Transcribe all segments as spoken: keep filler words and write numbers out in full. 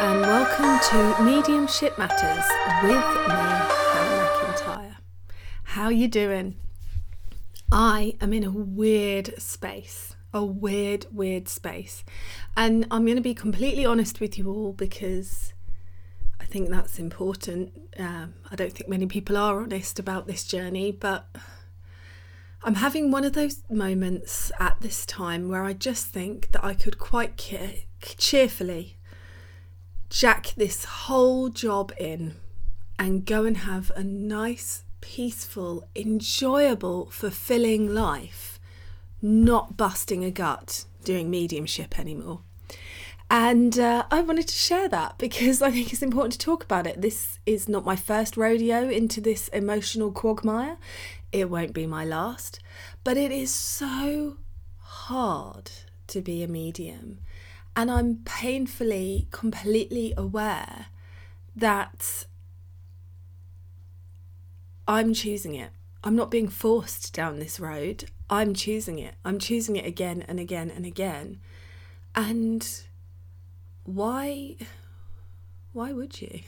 and welcome to Mediumship Matters with me, Hannah McIntyre. How you doing? I am in a weird space, a weird, weird space. And I'm going to be completely honest with you all because I think that's important. Um, I don't think many people are honest about this journey, but I'm having one of those moments at this time where I just think that I could quite che- cheerfully jack this whole job in and go and have a nice, peaceful, enjoyable, fulfilling life, not busting a gut doing mediumship anymore. And uh, I wanted to share that because I think it's important to talk about it. This is not my first rodeo into this emotional quagmire. It won't be my last. But it is so hard to be a medium. And I'm painfully, completely aware that I'm choosing it. I'm not being forced down this road. I'm choosing it. I'm choosing it again and again and again. And why, why would you?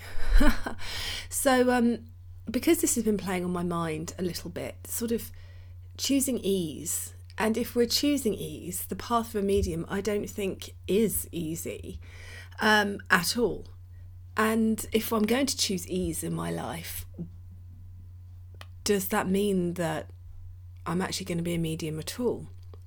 so, um, because this has been playing on my mind a little bit, sort of choosing ease. And if we're choosing ease, the path of a medium, I don't think is easy um, at all. And if I'm going to choose ease in my life, does that mean that I'm actually going to be a medium at all?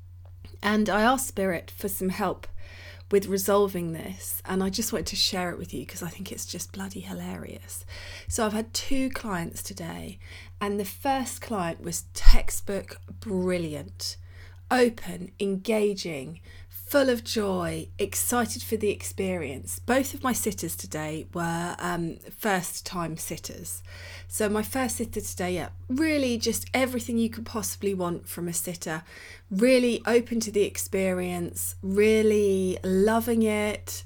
And I asked Spirit for some help with resolving this, and I just wanted to share it with you because I think it's just bloody hilarious. So I've had two clients today, and the first client was textbook brilliant, open, engaging, full of joy, excited for the experience. Both of my sitters today were um, first time sitters. So my first sitter today, yeah, really just everything you could possibly want from a sitter. Really open to the experience, really loving it,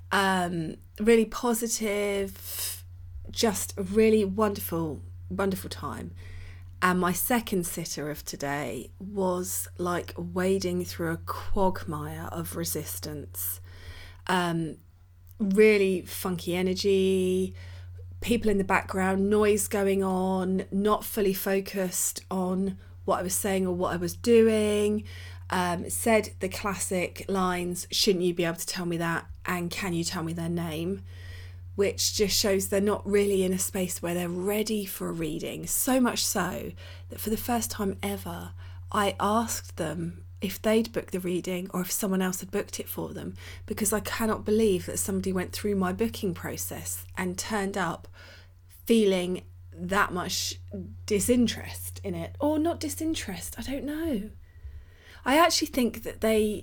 um, really positive, just a really wonderful, wonderful time. And my second sitter of today was like wading through a quagmire of resistance. Um, really funky energy, people in the background, noise going on, not fully focused on what I was saying or what I was doing. Um, said the classic lines, shouldn't you be able to tell me that? And can you tell me their name? Which just shows they're not really in a space where they're ready for a reading. So much so that for the first time ever, I asked them if they'd booked the reading or if someone else had booked it for them, because I cannot believe that somebody went through my booking process and turned up feeling that much disinterest in it. Or not disinterest, I don't know. I actually think that they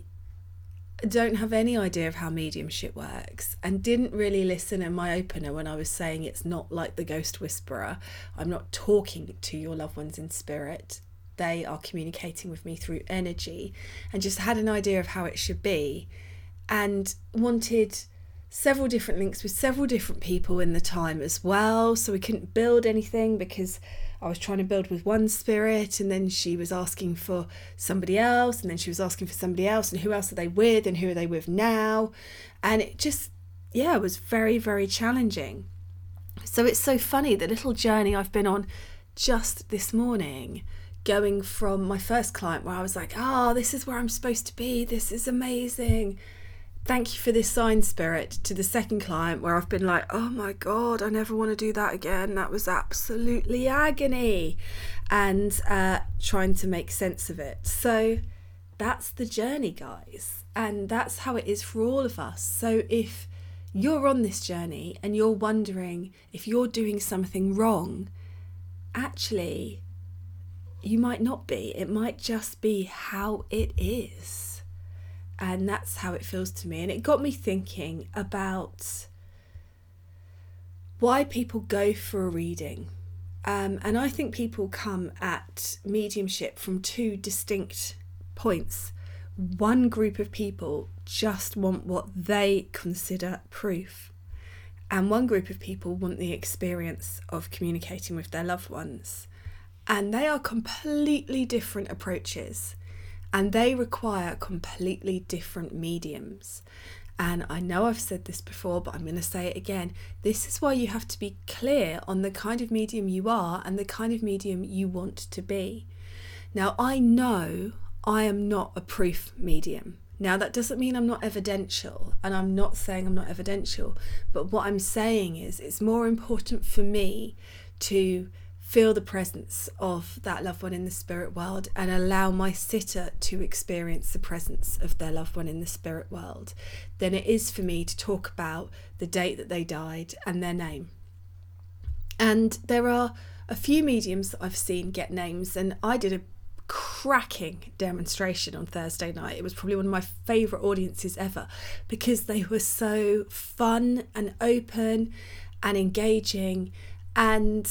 don't have any idea of how mediumship works and didn't really listen in my opener when I was saying it's not like the ghost whisperer. I'm not talking to your loved ones in spirit. They are communicating with me through energy, and just had an idea of how it should be and wanted several different links with several different people in the time as well. So we couldn't build anything because I was trying to build with one spirit, and then she was asking for somebody else, and then she was asking for somebody else, and who else are they with and who are they with now? And it just, yeah, was very, very challenging. So it's so funny, the little journey I've been on just this morning, going from my first client where I was like, oh, this is where I'm supposed to be. This is amazing. Thank you for this sign, Spirit, to the second client where I've been like, oh my God, I never want to do that again. That was absolutely agony. And uh, trying to make sense of it. So that's the journey, guys. And that's how it is for all of us. So if you're on this journey and you're wondering if you're doing something wrong, actually, you might not be. It might just be how it is. And that's how it feels to me. And it got me thinking about why people go for a reading. Um, and I think people come at mediumship from two distinct points. One group of people just want what they consider proof. And one group of people want the experience of communicating with their loved ones. And they are completely different approaches. And they require completely different mediums. And I know I've said this before, but I'm going to say it again. This is why you have to be clear on the kind of medium you are and the kind of medium you want to be. Now, I know I am not a proof medium. Now, that doesn't mean I'm not evidential, and I'm not saying I'm not evidential, but what I'm saying is it's more important for me to feel the presence of that loved one in the spirit world and allow my sitter to experience the presence of their loved one in the spirit world than it is for me to talk about the date that they died and their name. And there are a few mediums that I've seen get names, and I did a cracking demonstration on Thursday night. It was probably one of my favourite audiences ever because they were so fun and open and engaging and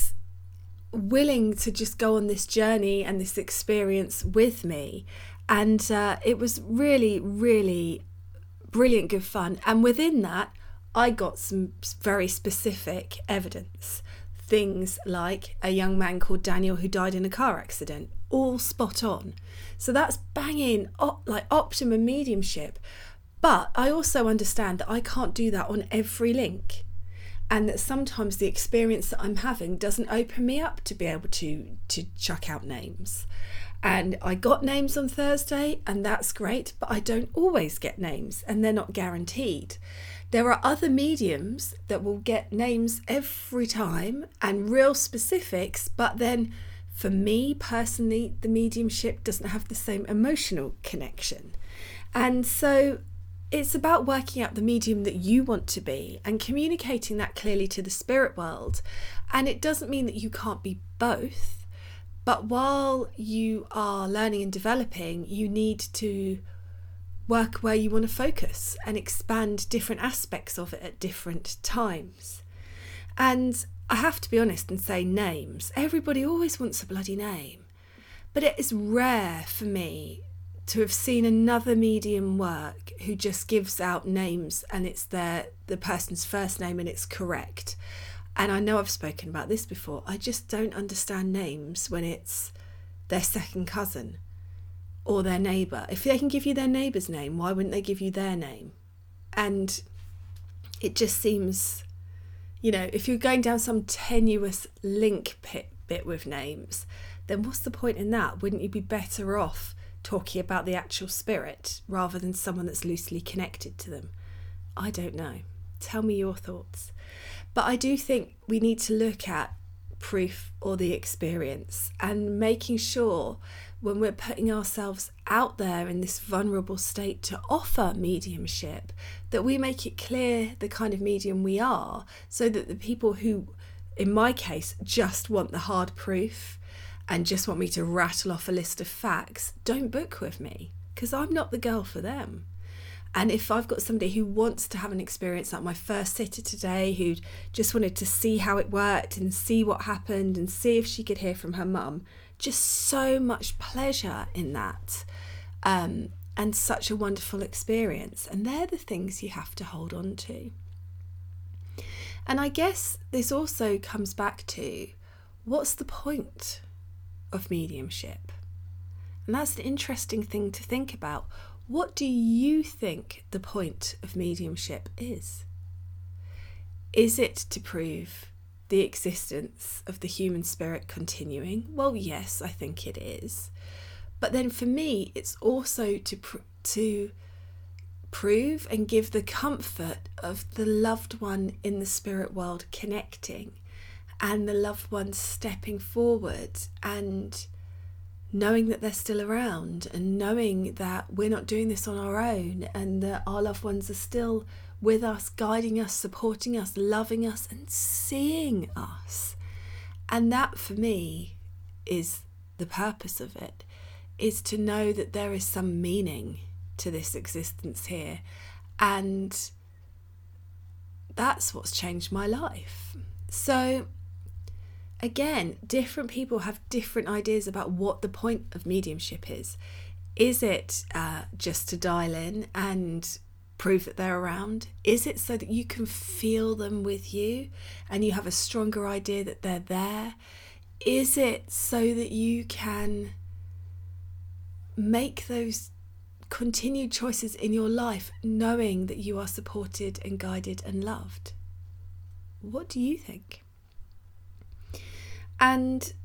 willing to just go on this journey and this experience with me. And uh, it was really, really brilliant, good fun. And within that, I got some very specific evidence. Things like a young man called Daniel who died in a car accident, all spot on. So that's banging, op- like optimum mediumship. But I also understand that I can't do that on every link. And that sometimes the experience that I'm having doesn't open me up to be able to, to chuck out names. And I got names on Thursday, and that's great, but I don't always get names, and they're not guaranteed. There are other mediums that will get names every time and real specifics, but then for me personally, the mediumship doesn't have the same emotional connection. And so it's about working out the medium that you want to be and communicating that clearly to the spirit world. And it doesn't mean that you can't be both, but while you are learning and developing, you need to work where you want to focus and expand different aspects of it at different times. And I have to be honest and say names. Everybody always wants a bloody name, but it is rare for me to have seen another medium work who just gives out names and it's their the person's first name and it's correct. And I know I've spoken about this before. I just don't understand names when it's their second cousin or their neighbour. If they can give you their neighbour's name, why wouldn't they give you their name? And it just seems, you know, if you're going down some tenuous link pit bit with names, then what's the point in that? Wouldn't you be better off talking about the actual spirit rather than someone that's loosely connected to them? I don't know. Tell me your thoughts. But I do think we need to look at proof or the experience and making sure when we're putting ourselves out there in this vulnerable state to offer mediumship that we make it clear the kind of medium we are, so that the people who, in my case, just want the hard proof and just want me to rattle off a list of facts, don't book with me, because I'm not the girl for them. And if I've got somebody who wants to have an experience like my first sitter today, who just wanted to see how it worked and see what happened and see if she could hear from her mum, just so much pleasure in that, um, and such a wonderful experience. And they're the things you have to hold on to. And I guess this also comes back to, what's the point of mediumship? And that's an interesting thing to think about. What do you think the point of mediumship is? Is it to prove the existence of the human spirit continuing? Well, yes, I think it is. But then for me, it's also to pr- to prove and give the comfort of the loved one in the spirit world connecting, and the loved one stepping forward and knowing that they're still around, and knowing that we're not doing this on our own, and that our loved ones are still with us, guiding us, supporting us, loving us, and seeing us. And that, for me, is the purpose of it, is to know that there is some meaning to this existence here. And that's what's changed my life. So again, different people have different ideas about what the point of mediumship is. Is it uh, just to dial in and prove that they're around? Is it so that you can feel them with you and you have a stronger idea that they're there? Is it so that you can make those continued choices in your life knowing that you are supported and guided and loved? What do you think? And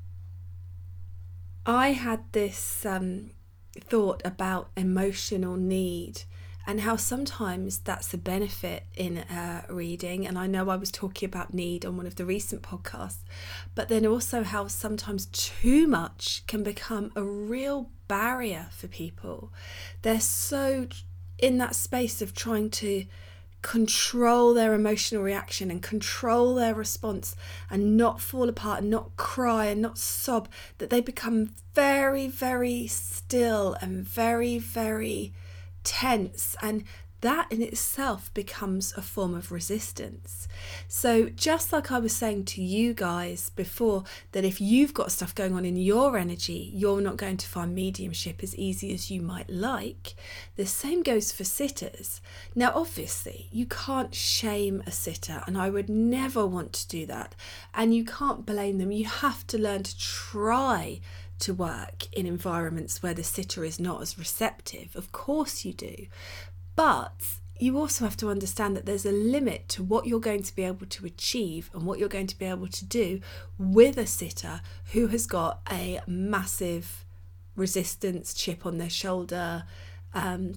I had this um, thought about emotional need and how sometimes that's a benefit in a reading. And I know I was talking about need on one of the recent podcasts, but then also how sometimes too much can become a real barrier for people. They're so in that space of trying to control their emotional reaction and control their response and not fall apart and not cry and not sob, that they become very, very still and very, very tense, and that in itself becomes a form of resistance. So just like I was saying to you guys before, that if you've got stuff going on in your energy, you're not going to find mediumship as easy as you might like, the same goes for sitters. Now obviously you can't shame a sitter, and I would never want to do that, and you can't blame them. You have to learn to try to work in environments where the sitter is not as receptive. Of course you do. But you also have to understand that there's a limit to what you're going to be able to achieve and what you're going to be able to do with a sitter who has got a massive resistance chip on their shoulder, um,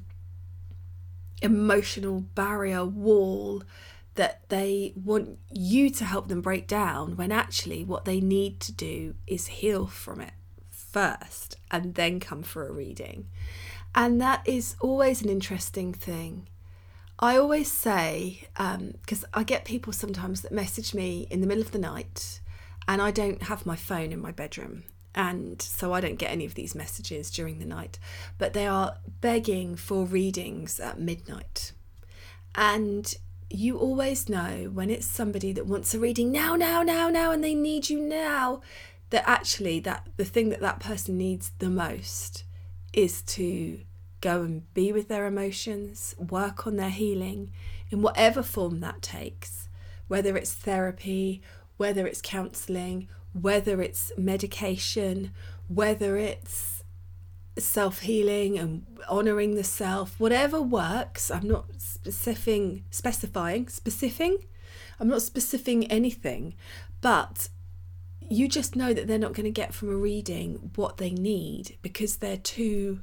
emotional barrier wall that they want you to help them break down, when actually what they need to do is heal from it first and then come for a reading. And that is always an interesting thing. I always say, because um, I get people sometimes that message me in the middle of the night, and I don't have my phone in my bedroom, and so I don't get any of these messages during the night, but they are begging for readings at midnight. And you always know when it's somebody that wants a reading now, now, now, now, and they need you now, that actually that the thing that that person needs the most is to go and be with their emotions, work on their healing in whatever form that takes, whether it's therapy, whether it's counselling, whether it's medication, whether it's self-healing and honouring the self, whatever works. I'm not specifying, specifying, specifying, I'm not specifying anything, but you just know that they're not going to get from a reading what they need because they're too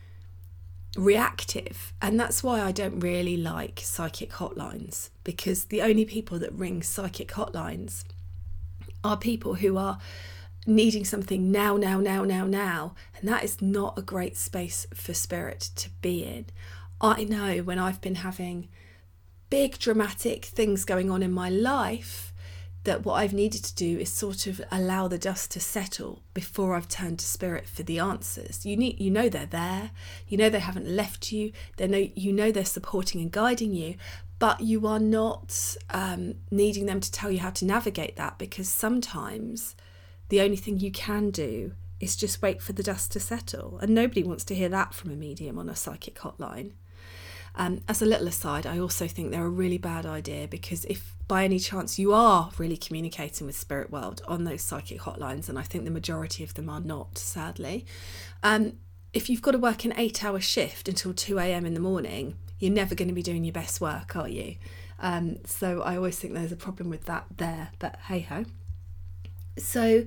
reactive. And that's why I don't really like psychic hotlines, because the only people that ring psychic hotlines are people who are needing something now, now, now, now, now. And that is not a great space for spirit to be in. I know when I've been having big dramatic things going on in my life, that what I've needed to do is sort of allow the dust to settle before I've turned to spirit for the answers. You need, you know they're there, you know they haven't left you, they know, you know they're supporting and guiding you, but you are not um, needing them to tell you how to navigate that, because sometimes the only thing you can do is just wait for the dust to settle, and nobody wants to hear that from a medium on a psychic hotline. Um, as a little aside, I also think they're a really bad idea, because if by any chance you are really communicating with spirit world on those psychic hotlines, and I think the majority of them are not, sadly, um, if you've got to work an eight hour shift until two a.m. in the morning, you're never going to be doing your best work, are you? Um, so I always think there's a problem with that there, but hey ho. So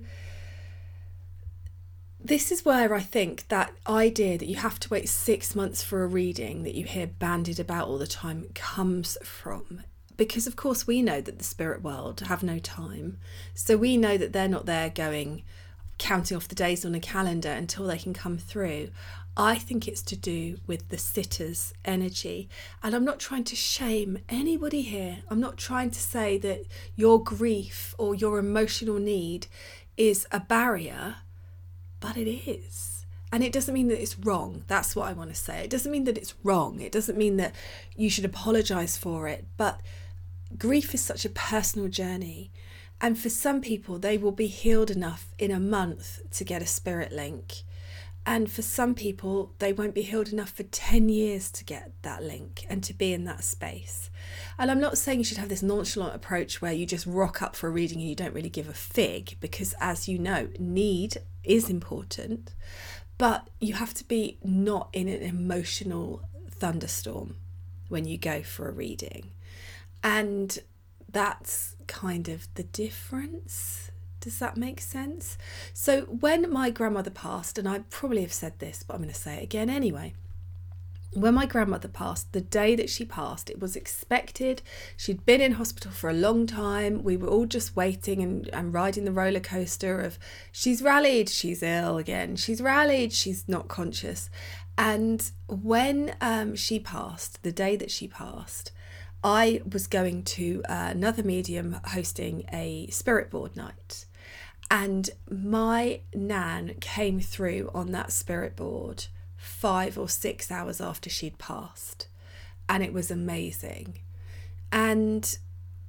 this is where I think that idea that you have to wait six months for a reading that you hear bandied about all the time comes from. Because of course we know that the spirit world have no time. So we know that they're not there going, counting off the days on a calendar until they can come through. I think it's to do with the sitter's energy. And I'm not trying to shame anybody here. I'm not trying to say that your grief or your emotional need is a barrier. But it is. And it doesn't mean that it's wrong. That's what I want to say. It doesn't mean that it's wrong. It doesn't mean that you should apologise for it. But grief is such a personal journey. And for some people, they will be healed enough in a month to get a spirit link. And for some people, they won't be healed enough for ten years to get that link and to be in that space. And I'm not saying you should have this nonchalant approach where you just rock up for a reading and you don't really give a fig, because as you know, need is important. But you have to be not in an emotional thunderstorm when you go for a reading. And that's kind of the difference. Does that make sense? So when my grandmother passed, and I probably have said this, but I'm going to say it again anyway. When my grandmother passed, the day that she passed, it was expected. She'd been in hospital for a long time. We were all just waiting and, and riding the roller coaster of she's rallied, she's ill again, she's rallied, she's not conscious. And when um, she passed, the day that she passed, I was going to uh, another medium hosting a spirit board night. And my nan came through on that spirit board five or six hours after she'd passed. And it was amazing. And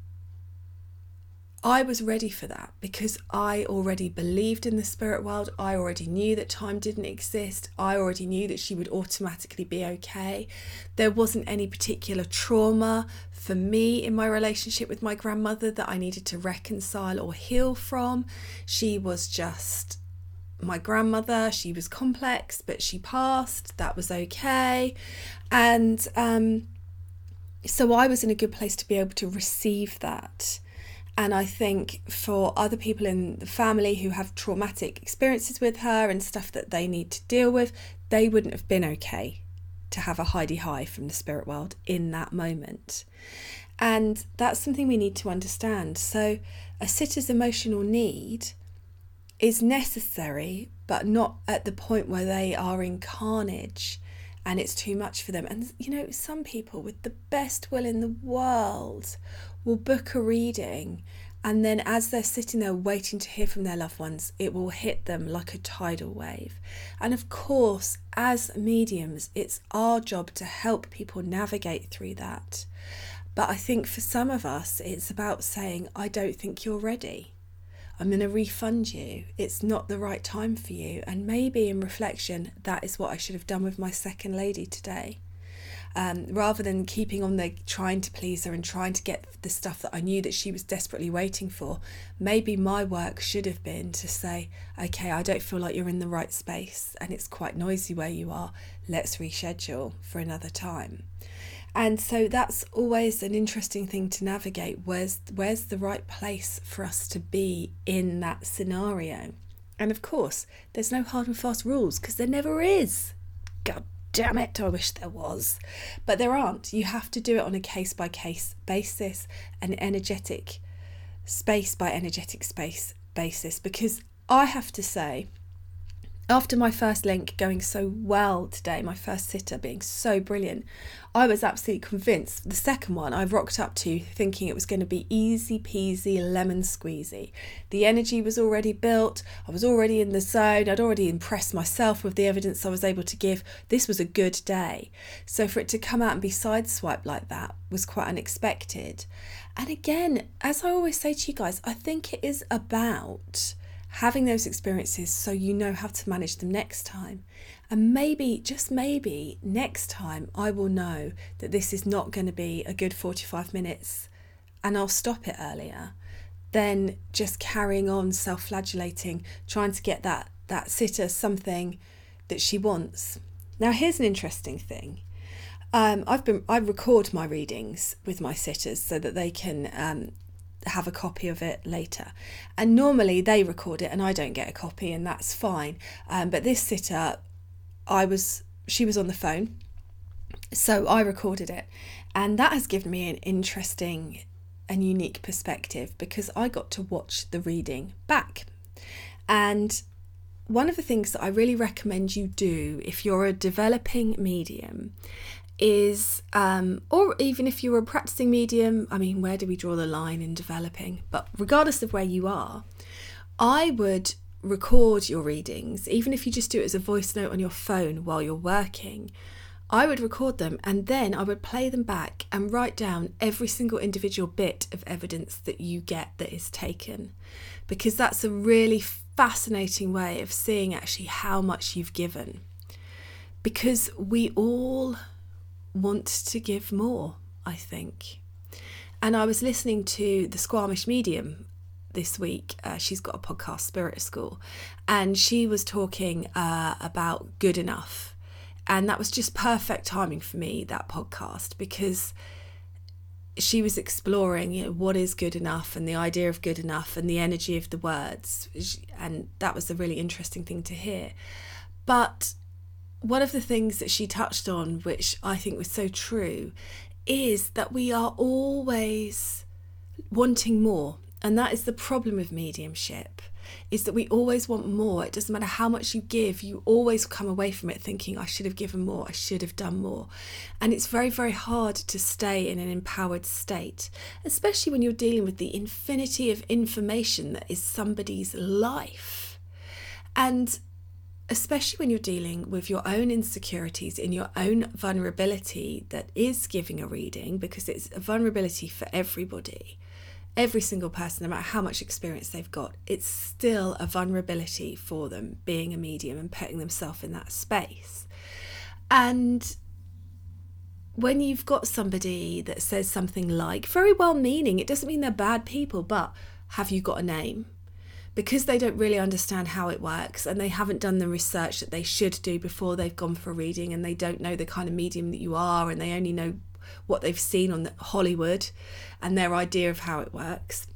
I was ready for that because I already believed in the spirit world. I already knew that time didn't exist. I already knew that she would automatically be okay. There wasn't any particular trauma for me in my relationship with my grandmother that I needed to reconcile or heal from. She was just my grandmother. She was complex, but she passed. That was okay. And um, so I was in a good place to be able to receive that. And I think for other people in the family who have traumatic experiences with her and stuff that they need to deal with, they wouldn't have been okay to have a hidey high from the spirit world in that moment. And that's something we need to understand. So a sitter's emotional need is necessary, but not at the point where they are in carnage and it's too much for them. And, you know, some people with the best will in the world will book a reading, and then as they're sitting there waiting to hear from their loved ones, it will hit them like a tidal wave. And of course, as mediums, it's our job to help people navigate through that. But I think for some of us, it's about saying, I don't think you're ready. I'm going to refund you. It's not the right time for you. And maybe in reflection, that is what I should have done with my second lady today. Um, rather than keeping on there trying to please her and trying to get the stuff that I knew that she was desperately waiting for, maybe my work should have been to say, okay, I don't feel like you're in the right space and it's quite noisy where you are. Let's reschedule for another time. And so that's always an interesting thing to navigate. Where's, where's the right place for us to be in that scenario? And of course, there's no hard and fast rules because there never is. God damn it, I wish there was. But there aren't. You have to do it on a case-by-case basis, an energetic space by energetic space basis. Because I have to say, after my first link going so well today, my first sitter being so brilliant, I was absolutely convinced. The second one I rocked up to thinking it was going to be easy peasy lemon squeezy. The energy was already built. I was already in the zone. I'd already impressed myself with the evidence I was able to give. This was a good day. So for it to come out and be sideswiped like that was quite unexpected. And again, as I always say to you guys, I think it is about having those experiences so you know how to manage them next time. And maybe, just maybe, next time I will know that this is not going to be a good forty-five minutes and I'll stop it earlier than just carrying on self-flagellating, trying to get that, that sitter something that she wants. Now, here's an interesting thing. Um, I've been I record my readings with my sitters so that they can um, have a copy of it later, and normally they record it and I don't get a copy, and that's fine. Um, but this sitter, I was she was on the phone, so I recorded it, and that has given me an interesting and unique perspective because I got to watch the reading back. And one of the things that I really recommend you do if you're a developing medium is, um, or even if you're a practicing medium, I mean, where do we draw the line in developing? But regardless of where you are, I would record your readings, even if you just do it as a voice note on your phone while you're working. I would record them and then I would play them back and write down every single individual bit of evidence that you get that is taken, because that's a really fascinating way of seeing actually how much you've given, because we all want to give more, I think. And I was listening to the Squamish medium this week. Uh, she's got a podcast, Spirit School, and she was talking uh, about good enough. And that was just perfect timing for me, that podcast, because she was exploring, you know, what is good enough and the idea of good enough and the energy of the words. And that was a really interesting thing to hear. But one of the things that she touched on, which I think was so true, is that we are always wanting more. And that is the problem with mediumship, is that we always want more. It doesn't matter how much you give, you always come away from it thinking, I should have given more, I should have done more. And it's very, very hard to stay in an empowered state, especially when you're dealing with the infinity of information that is somebody's life. And especially when you're dealing with your own insecurities, in your own vulnerability that is giving a reading, because it's a vulnerability for everybody. Every single person, no matter how much experience they've got, it's still a vulnerability for them being a medium and putting themselves in that space. And when you've got somebody that says something like, very well meaning, it doesn't mean they're bad people, but have you got a name? Because they don't really understand how it works and they haven't done the research that they should do before they've gone for a reading, and they don't know the kind of medium that you are, and they only know what they've seen on the Hollywood and their idea of how it works.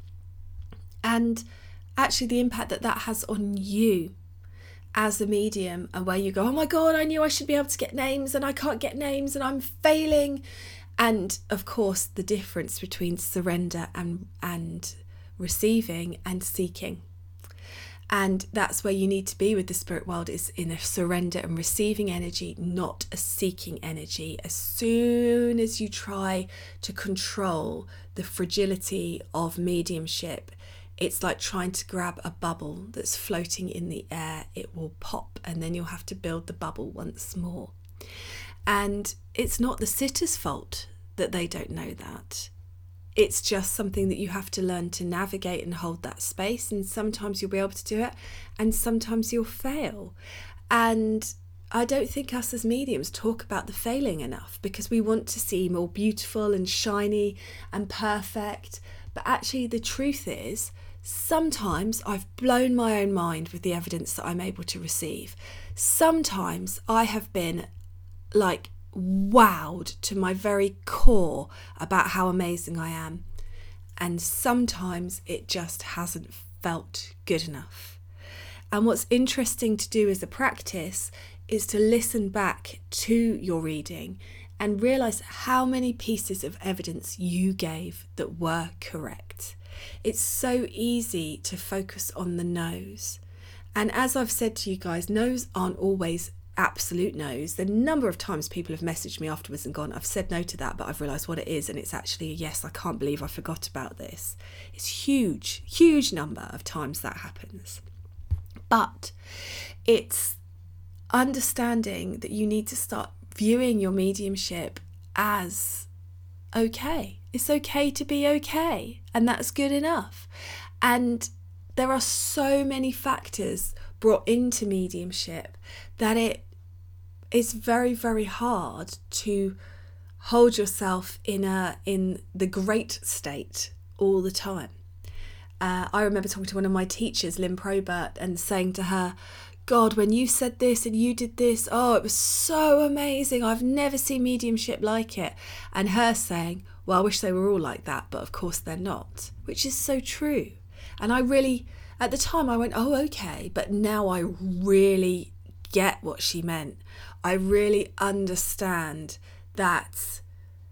And actually the impact that that has on you as a medium, and where you go, oh my God, I knew I should be able to get names and I can't get names and I'm failing. And of course, the difference between surrender and, and receiving and seeking. And that's where you need to be with the spirit world, is in a surrender and receiving energy, not a seeking energy. As soon as you try to control the fragility of mediumship, it's like trying to grab a bubble that's floating in the air. It will pop and then you'll have to build the bubble once more. And it's not the sitter's fault that they don't know that. It's just something that you have to learn to navigate and hold that space. And sometimes you'll be able to do it and sometimes you'll fail. And I don't think us as mediums talk about the failing enough, because we want to seem all beautiful and shiny and perfect. But actually the truth is, sometimes I've blown my own mind with the evidence that I'm able to receive. Sometimes I have been like wowed to my very core about how amazing I am, and sometimes it just hasn't felt good enough. And what's interesting to do as a practice is to listen back to your reading and realize how many pieces of evidence you gave that were correct. It's so easy to focus on the no's, and as I've said to you guys, no's aren't always absolute no's. The number of times people have messaged me afterwards and gone, I've said no to that, but I've realised what it is, and it's actually a yes, I can't believe I forgot about this. It's huge, huge number of times that happens. But it's understanding that you need to start viewing your mediumship as okay. It's okay to be okay, and that's good enough. And there are so many factors brought into mediumship that it is very, very hard to hold yourself in a in the great state all the time. Uh, I remember talking to one of my teachers, Lynn Probert, and saying to her, God, when you said this and you did this, oh, it was so amazing. I've never seen mediumship like it. And her saying, well, I wish they were all like that, but of course they're not, which is so true. And I really, at the time I went, oh, okay. But now I really get what she meant. I really understand that,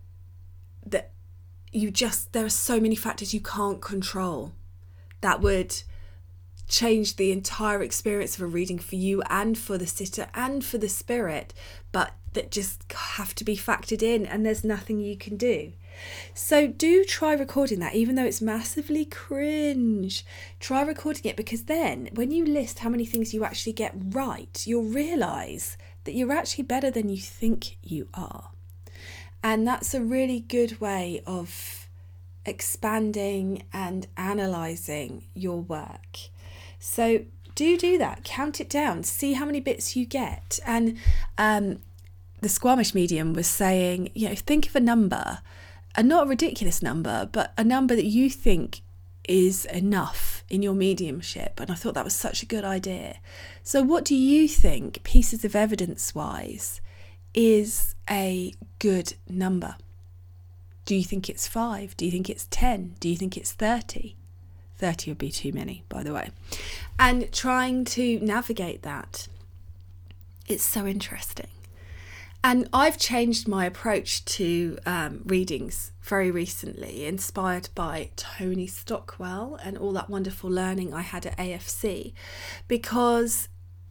that you just, there are so many factors you can't control that would change the entire experience of a reading for you and for the sitter and for the spirit, but that just have to be factored in, and there's nothing you can do. So do try recording that, even though it's massively cringe. Try recording it, because then when you list how many things you actually get right, you'll realise that you're actually better than you think you are. And that's a really good way of expanding and analysing your work. So do do that. Count it down. See how many bits you get. And um, the Squamish medium was saying, you know, think of a number, and not a ridiculous number, but a number that you think is enough in your mediumship. And I thought that was such a good idea. So what do you think, pieces of evidence wise, is a good number? Do you think it's five? Do you think it's ten? Do you think it's thirty? thirty would be too many, by the way. And trying to navigate that, it's so interesting. And I've changed my approach to um, readings very recently, inspired by Tony Stockwell and all that wonderful learning I had at A F C, because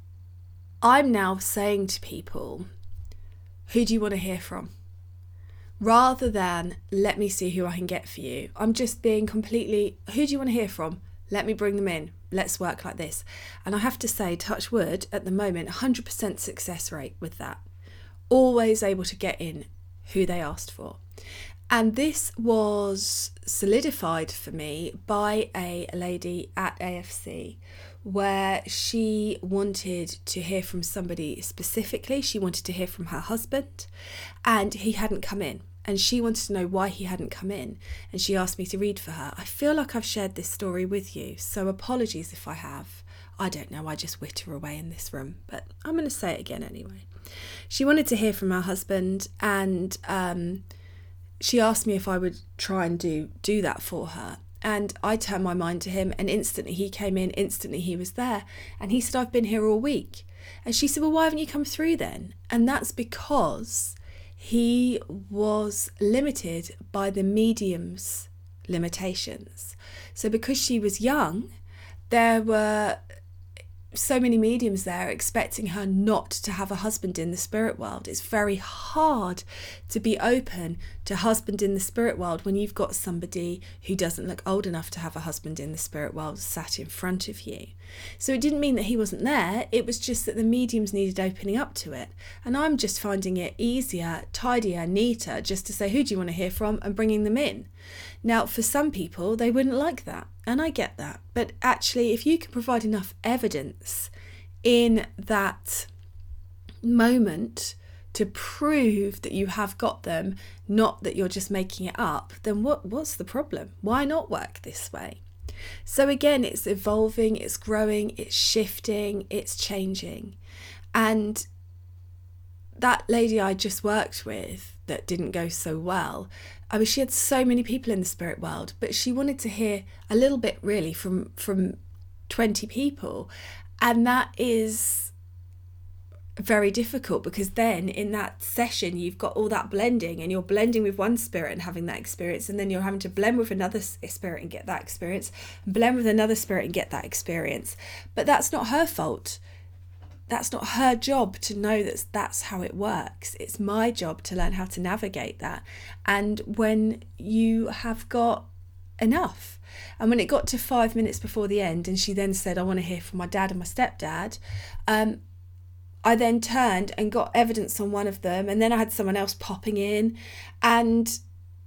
I'm now saying to people, who do you want to hear from? Rather than, let me see who I can get for you. I'm just being completely, who do you want to hear from? Let me bring them in. Let's work like this. And I have to say, touch wood, at the moment, one hundred percent success rate with that. Always able to get in who they asked for. And this was solidified for me by a lady at A F C, where she wanted to hear from somebody specifically. She wanted to hear from her husband, and he hadn't come in. And she wanted to know why he hadn't come in. And she asked me to read for her. I feel like I've shared this story with you, so apologies if I have. I don't know, I just witter away in this room, but I'm going to say it again anyway. She wanted to hear from her husband, and um, she asked me if I would try and do do that for her. And I turned my mind to him, and instantly he came in, instantly he was there. And he said, I've been here all week. And she said, well, why haven't you come through then? And that's because he was limited by the medium's limitations. So because she was young, there were so many mediums there expecting her not to have a husband in the spirit world. It's very hard to be open to husband in the spirit world when you've got somebody who doesn't look old enough to have a husband in the spirit world sat in front of you. So it didn't mean that he wasn't there, it was just that the mediums needed opening up to it. And I'm just finding it easier, tidier, neater just to say, who do you want to hear from, and bringing them in. Now, for some people, they wouldn't like that, and I get that. But actually, if you can provide enough evidence in that moment to prove that you have got them, not that you're just making it up, then what, what's the problem? Why not work this way? So again, it's evolving, it's growing, it's shifting, it's changing. And that lady I just worked with that didn't go so well, I mean, she had so many people in the spirit world, but she wanted to hear a little bit really from from twenty people. And that is very difficult, because then in that session you've got all that blending, and you're blending with one spirit and having that experience, and then you're having to blend with another spirit and get that experience, and blend with another spirit and get that experience. But that's not her fault. That's not her job to know that that's how it works. It's my job to learn how to navigate that. And when you have got enough, and when it got to five minutes before the end, and she then said, I want to hear from my dad and my stepdad, um, I then turned and got evidence on one of them, and then I had someone else popping in, and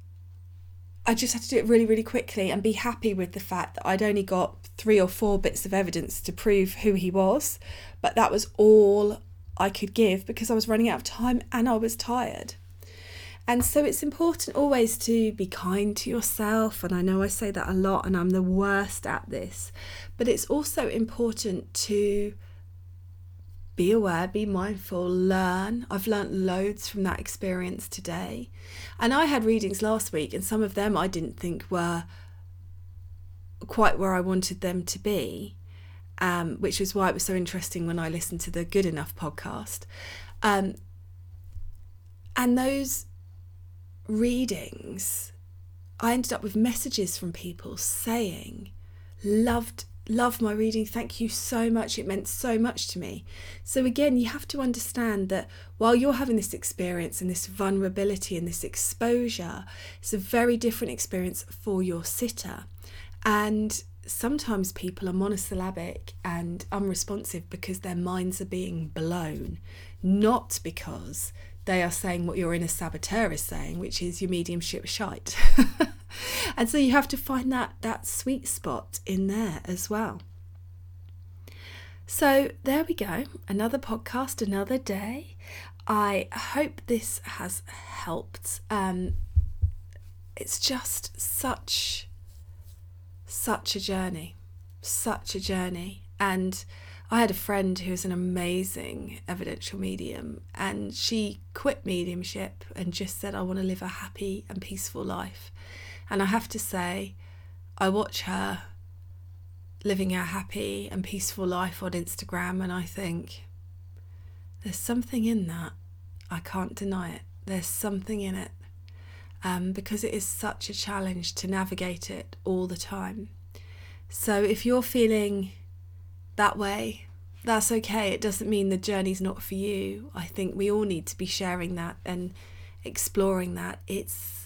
I just had to do it really, really quickly and be happy with the fact that I'd only got three or four bits of evidence to prove who he was, but that was all I could give because I was running out of time and I was tired. And so it's important always to be kind to yourself, and I know I say that a lot and I'm the worst at this, but it's also important to be aware, be mindful, learn. I've learnt loads from that experience today. And I had readings last week, and some of them I didn't think were quite where I wanted them to be, um, which was why it was so interesting when I listened to the Good Enough podcast. Um, and those readings, I ended up with messages from people saying, loved Love my reading, thank you so much, it meant so much to me. So again, you have to understand that while you're having this experience and this vulnerability and this exposure, it's a very different experience for your sitter. And sometimes people are monosyllabic and unresponsive because their minds are being blown, not because they are saying what your inner saboteur is saying, which is your mediumship shite. And so you have to find that that sweet spot in there as well. So there we go, another podcast, another day. I hope this has helped. Um, it's just such, such a journey, such a journey. And I had a friend who's an amazing evidential medium, and she quit mediumship and just said, I want to live a happy and peaceful life. And I have to say, I watch her living a happy and peaceful life on Instagram, and I think, there's something in that. I can't deny it. There's something in it. Um, because it is such a challenge to navigate it all the time. So if you're feeling that way, that's okay. It doesn't mean the journey's not for you. I think we all need to be sharing that and exploring that. It's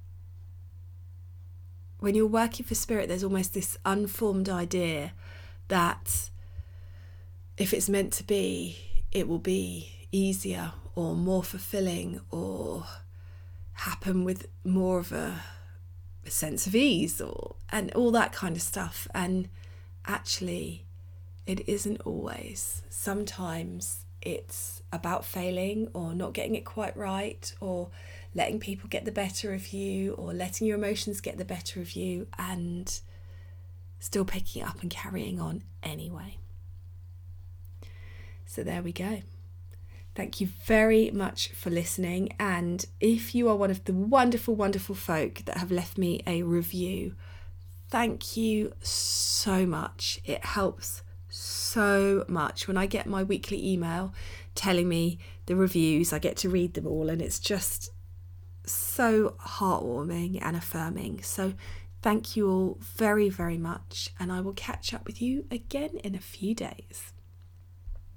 when you're working for spirit, there's almost this unformed idea that if it's meant to be, it will be easier or more fulfilling or happen with more of a, a sense of ease or and all that kind of stuff. And actually, it isn't always. Sometimes it's about failing or not getting it quite right, or letting people get the better of you, or letting your emotions get the better of you, and still picking up and carrying on anyway. So there we go. Thank you very much for listening. And if you are one of the wonderful, wonderful folk that have left me a review, thank you so much. It helps so much. When I get my weekly email telling me the reviews, I get to read them all, and it's just so heartwarming and affirming. So thank you all very, very much, and I will catch up with you again in a few days.